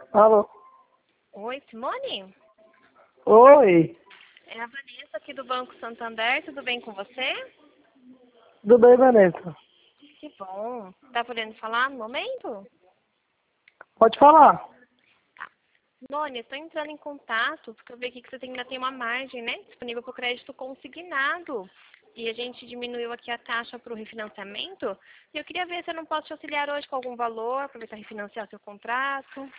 Alô? Oi, Simone? Oi, É a Vanessa aqui do Banco Santander, tudo bem com você? tudo bem, Vanessa? Que bom. Tá podendo falar no momento? Pode falar. Simone, estou entrando em contato porque eu vi aqui que você ainda tem uma margem, né? Disponível para o crédito consignado. E a gente diminuiu aqui a taxa para o refinanciamento. E eu queria ver se eu não posso te auxiliar hoje com algum valor, aproveitar e refinanciar seu contrato.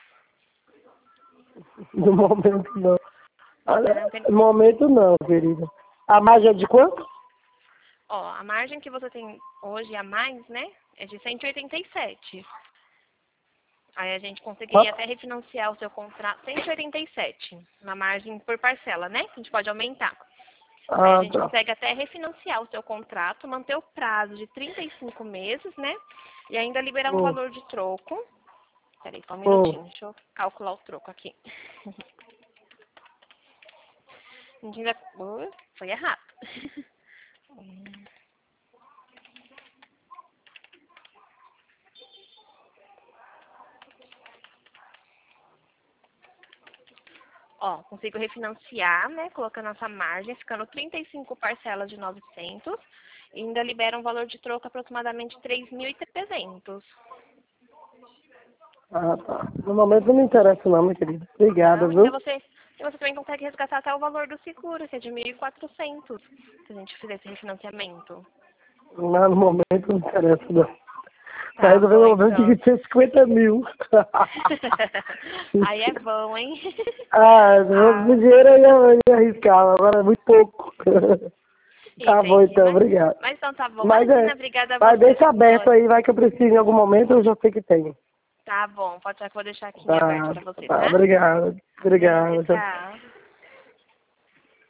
No momento não. Ainda Olha, não tem. no momento não, querida. A margem é de quanto? Ó, a margem que você tem hoje a mais, né? É de 187. Aí a gente conseguiria Quanto? até refinanciar o seu contrato 187 na margem por parcela, né? Que a gente pode aumentar. Aí a Ah, gente tá. consegue até refinanciar o seu contrato, manter o prazo de 35 meses, né? E ainda liberar um Hum, valor de troco. Peraí, só um hum. minutinho, deixa eu calcular o troco aqui. A gente ainda... Foi errado. Ó, consigo refinanciar, né? Colocando essa margem, ficando 35 parcelas de 900. E ainda libera um valor de troco aproximadamente 3.300. Ah, tá. No momento não me interessa não, minha querida. Obrigada, Não, viu? e você também consegue resgatar até o valor do seguro, que é de 1.400, se a gente fizer esse refinanciamento. Mas no momento não me interessa não. Tá Tá resolvendo bom, o momento então. que tinha 50 mil. Aí é bom, hein? Ah, se fosse Ah, dinheiro eu ia arriscar, agora é muito pouco. Tá bom entendi. então, obrigado. Mas então tá bom. Mas Imagina, obrigada a mas você, deixa aberto Simone. aí, vai que eu preciso em algum momento, eu já sei que tem. Tá bom, pode ser que eu vou deixar aqui em aberto Tá, pra você, tá, tá? obrigado, Nada, obrigado. Tchau. tchau.